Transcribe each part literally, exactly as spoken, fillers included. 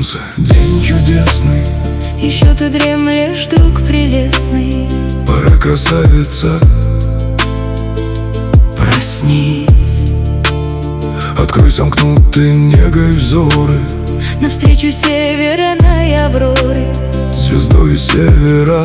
солнце, день чудесный. Еще ты дремлешь, друг прелестный. Пора, красавица, Проснись, открой сомкнутые негой взоры. навстречу северной авроры Звездой севера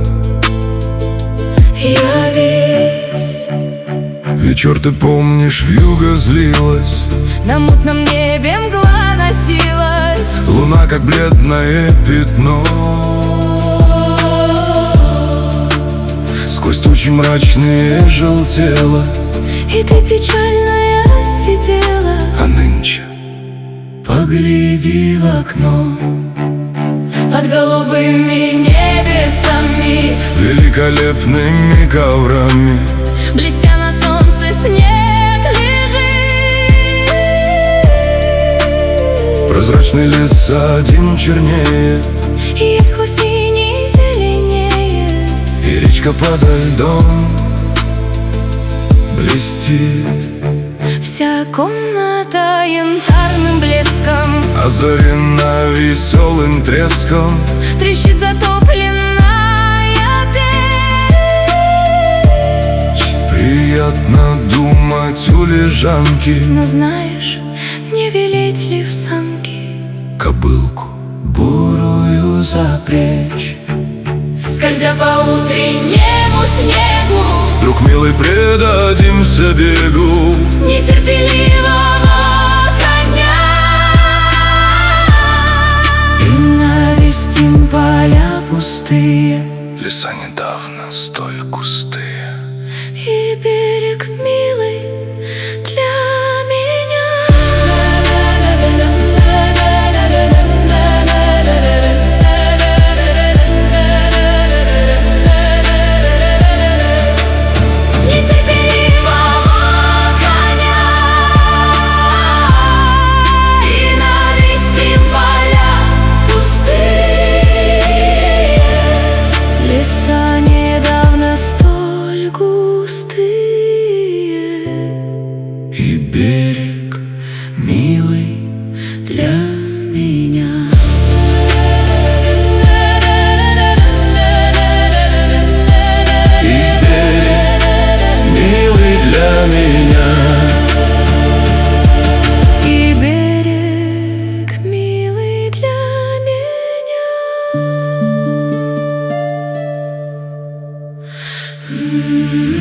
явись. вечер, ты помнишь, вьюга злилась. На мутном небе мгла носилась. Луна, как бледное пятно, сквозь тучи мрачные желтела. И ты печальная сидела. А нынче Погляди в окно, под голубыми небесами, великолепными коврами блестя на солнце, снег лежит. прозрачный лес один чернеет, И сквозь синий зеленеет. и речка подо льдом блестит. Вся комната янтарным блеском Озарена веселым треском, трещит затопленная печь. приятно думать у лежанки. Но знаешь, не велеть ли в санки Кобылку бурую запрячь? Скользя по утреннему снегу, друг милый, предадимся бегу нетерпеливого коня, и навестим поля пустые, леса недавно столь густые. и берег милый для меня. Леса недавно столь густые, И берег милый для меня. И берег милый для меня. И берег милый для меня.